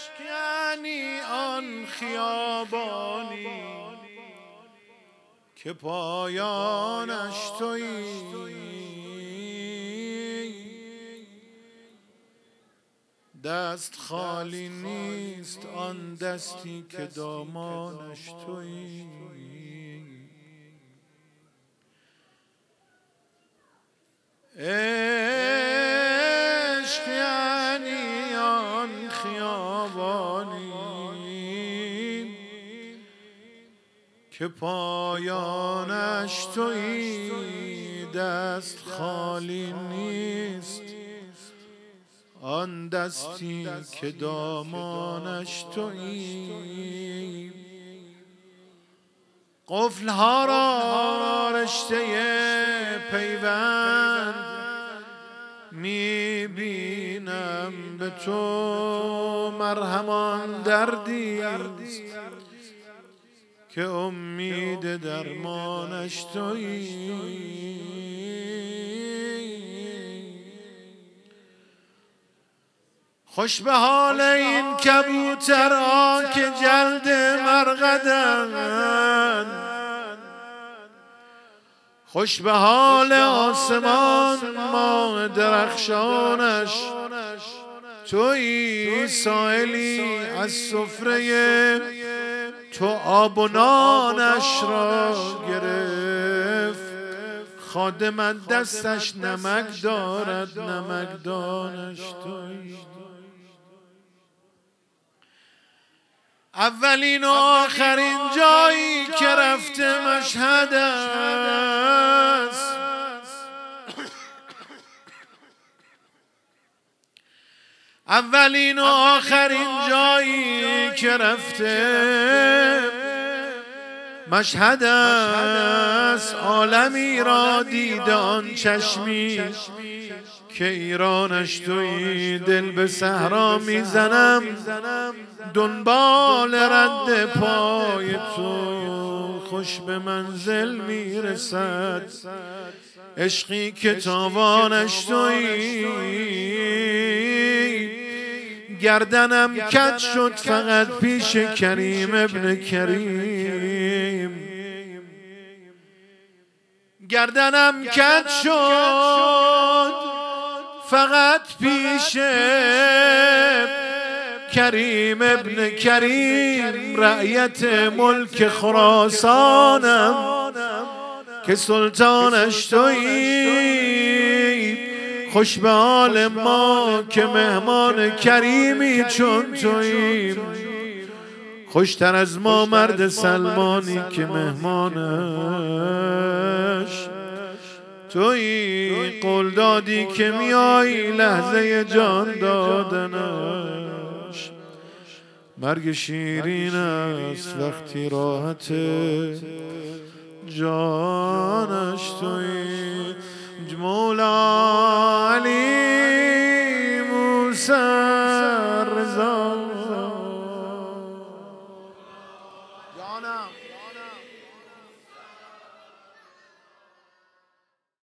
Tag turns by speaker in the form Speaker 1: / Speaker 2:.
Speaker 1: یعنی آن خیابانی که پایانش تویی، دست خالی نیست آن دستی که دامانش تویی. عشق یعنی آن خیابانی که پایانش تویی، دست خالی نیست آن دستی که دامانش تویی. قفل‌ها را رشته پیوند میبینم، به تو مرهمان دردیست که امید درمانش تویی. خوش به حال این کبوترها که جلد مرقدند، خوش به حال آسمان ماه درخشانش تویی. سائلی از سفره تو آب و نانش را گرفت، خادم دستش نمک دارد، نمکدانش تویی. اولین و آخرین جایی که رفته مشهد است، اولین و آخرین جایی که رفته مشهد است. عالمی را دیده آن چشمی که ایرانش تویی. دل به صحرا میزنم دنبال رد پای تو، خوش به منزل میرسد عشقی که تاوانش تویی. گردنم کج شد فقط پیش کریم ابن کریم، گردنم کج شد فقط پیش کریم ابن کریم. رعیت ملک خراسانم که سلطانش تویی. خوش به حال ما که مهمان کریمی چون تویی. خوشتر از ما مرد سلمانی که مهمانش تویی. قول دادی که میایی لحظه جان دادنش، مرگ شیرین است وقتی راحت جانش تویی. مولا علی موسی